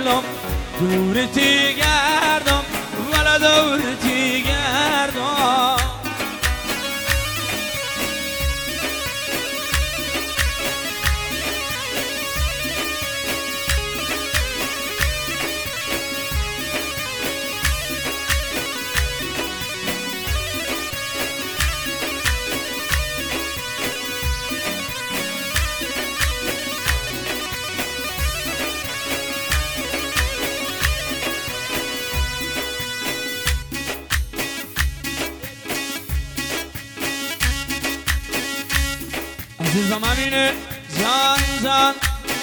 دلم دورتی گردم ولا دورتی گردم عزیزم همینه جان جان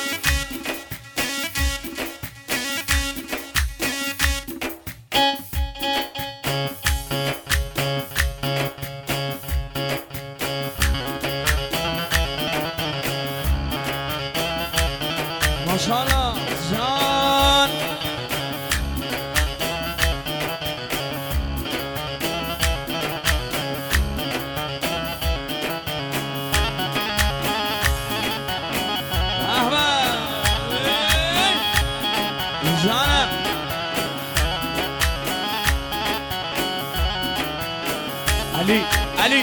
ماشاءالله جان جانم علی علی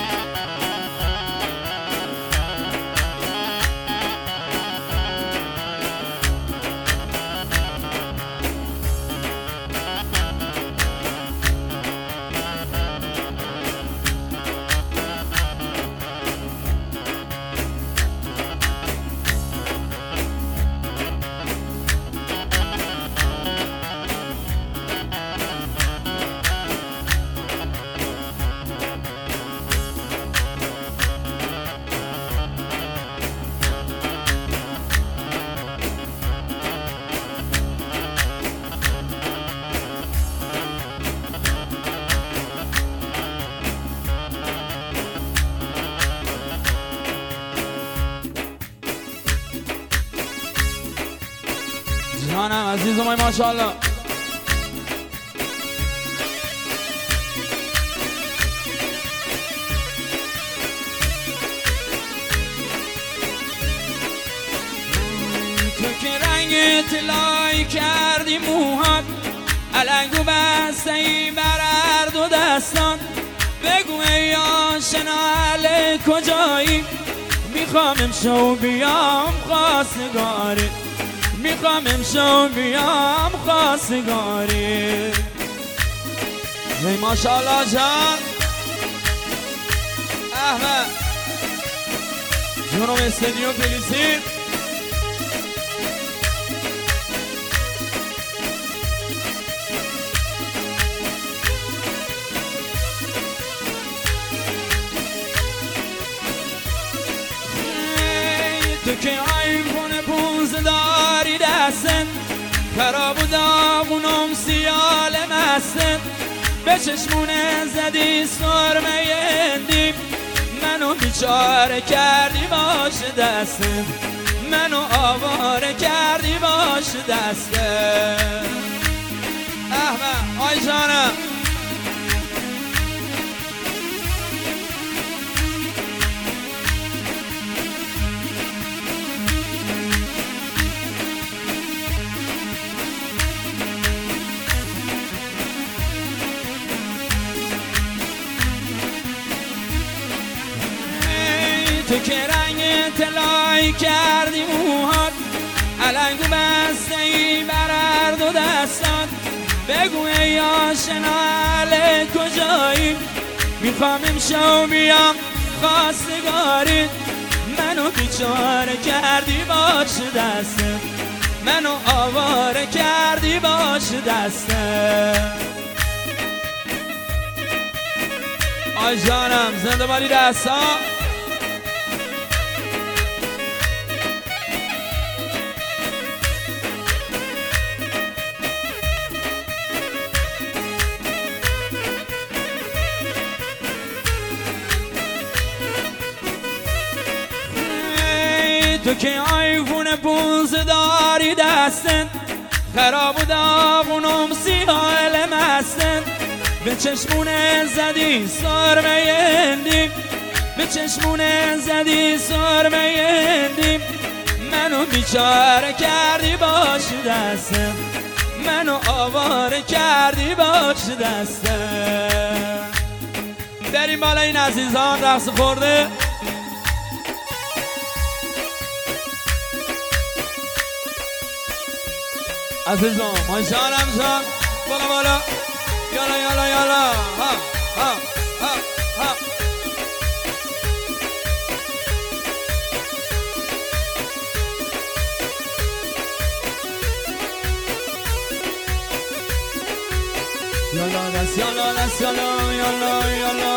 جانم عزیزم های ماشاءالله تو که رنگ طلایی کردی موهات علنگو بسته ای بر هر دو دستان بگو ای آشنا اهل کجایی میخوام امشب بیام خواستگاری میخوام امشب بیام خواستگاری ای ماشاءالله جان احمد جونم استدیو فلیسید تو که آیفون 15 داری دستن خراب و داغونم سیال مستن به چشمونه زدی سرمه اندی منو بیچاره کردی باش دستن منو آواره کردی باش دستن احمد آی جانم تو که رنگ طلایی کردی موهات علنگو بسته ای بر هر دو دستات بگو ای آشنا اهل کجایی میخوام امشب بیام خواستگاری منو بیچاره کردی باش دسته منو آواره کردی باش دسته آی جانم زنده بادی دستا تو که آیفون 15 داری دستن خراب و داغونم سیال مستن به چشمونه زدی سرمه اندی به چشمونه زدی سرمه اندی منو بیچاره کردی باش دستم، منو آواره کردی باش دستم. بریم بالا این عزیزان رقص خورده. عزیزان ماشانم جان بالا بالا، یالا یالا یالا، ها ها ها ها. یالا دست یالا دست یالا یالا یالا